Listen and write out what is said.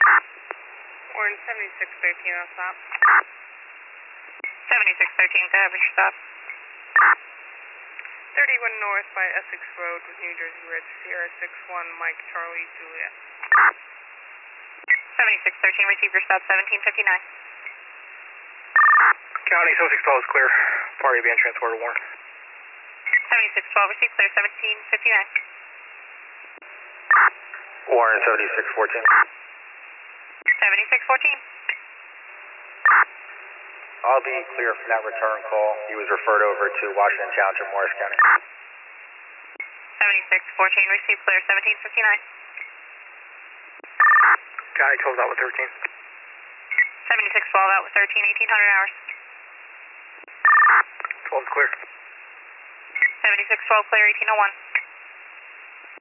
Orange 7613 on stop. 7613, go ahead with your stop. 31 north by Essex Road with New Jersey Ridge, Sierra 61, Mike, Charlie, Juliet. 7613, receive your stop, 1759. County 7612 is clear. Party being transported, Warren. 7612, receive clear, 1759. Warren 7614. 7614. I'll be clear from that return call. He was referred over to Washington Township, Morris County. 7614, receive clear, 1759. County 12 out with 13. 7612 out with 13, 1800 hours. 12 is clear. 7612 clear, 1801.